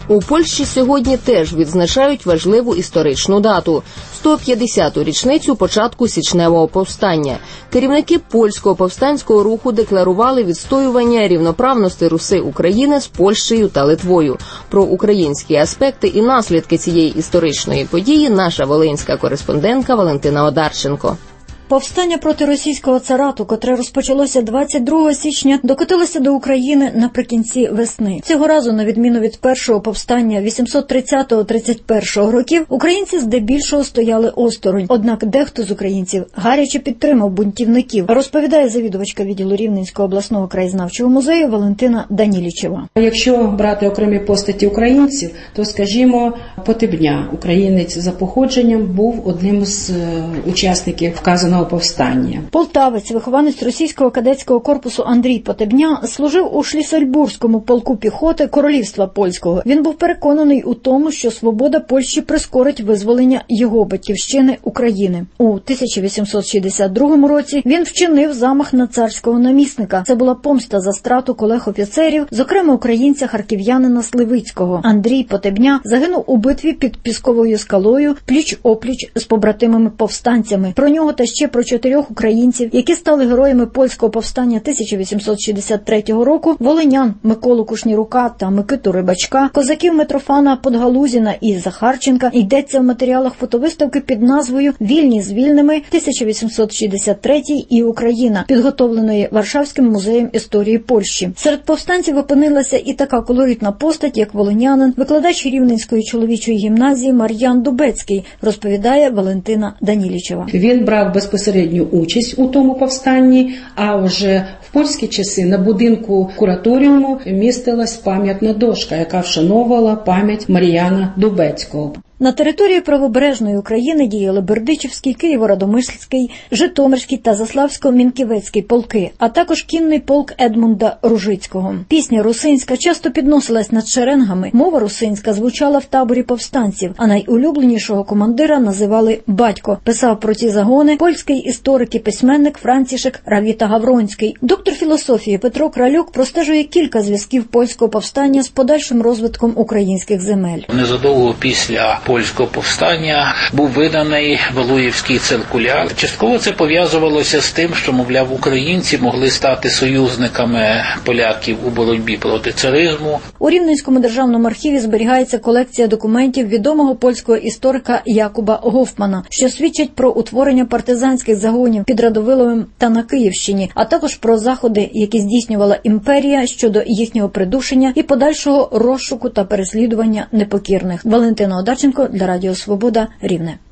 У Польщі сьогодні теж відзначають важливу історичну дату – 150-ту річницю початку січневого повстання. Керівники польського повстанського руху декларували відстоювання рівноправності Руси України з Польщею та Литвою. Про українські аспекти і наслідки цієї історичної події наша волинська кореспондентка Валентина Одарченко. Повстання проти російського царату, котре розпочалося 22 січня, докотилося до України наприкінці весни. Цього разу, на відміну від першого повстання 830-31 років, українці здебільшого стояли осторонь. Однак дехто з українців гаряче підтримав бунтівників, розповідає завідувачка відділу Рівненського обласного краєзнавчого музею Валентина Данілічева. Якщо брати окремі постаті українців, то, скажімо, Потебня, українець за походженням, був одним з учасників вказаного повстання. Полтавець, вихованець російського кадетського корпусу Андрій Потебня, служив у Шліссельбурзькому полку піхоти Королівства Польського. Він був переконаний у тому, що свобода Польщі прискорить визволення його батьківщини України. У 1862 році він вчинив замах на царського намісника. Це була помста за страту колег-офіцерів, зокрема українця-харків'янина Сливицького. Андрій Потебня загинув у битві під Пісковою скалою пліч-опліч з побратимами-повстанцями. Про нього та ще про 4 українців, які стали героями польського повстання 1863 року, волинян Миколу Кушнірука та Микиту Рибачка, козаків Митрофана Подгалузіна і Захарченка, йдеться в матеріалах фотовиставки під назвою «Вільні з вільними. 1863 і Україна», підготовленої Варшавським музеєм історії Польщі. Серед повстанців опинилася і така колоритна постать, як волинянин, викладач Рівненської чоловічої гімназії Мар'ян Дубецький, розповідає Валентина Данілічева. Він брав безпосередню участь у тому повстанні, а вже в польські часи на будинку кураторіуму містилась пам'ятна дошка, яка вшановувала пам'ять Мар'яна Дубецького. На території правобережної України діяли Бердичівський, Києво-Радомишльський, Житомирський та Заславсько-Мінківецький полки, а також кінний полк Едмунда Ружицького. Пісня русинська часто підносилась над шеренгами, мова русинська звучала в таборі повстанців, а найулюбленішого командира називали «батько». Писав про ці загони польський історик і письменник Францішек Равіта Гавронський. Доктор філософії Петро Кралюк простежує кілька зв'язків польського повстання з подальшим розвитком українських земель. Незадовго після польського повстання був виданий Валуєвський циркуляр. Частково це пов'язувалося з тим, що, мовляв, українці могли стати союзниками поляків у боротьбі проти царизму. У Рівненському державному архіві зберігається колекція документів відомого польського історика Якуба Гофмана, що свідчать про утворення партизанських загонів під Радовиловим та на Київщині, а також про заходи, які здійснювала імперія щодо їхнього придушення і подальшого розшуку та переслідування непокірних. Валентина Одарченко для Радіо Свобода, Рівне.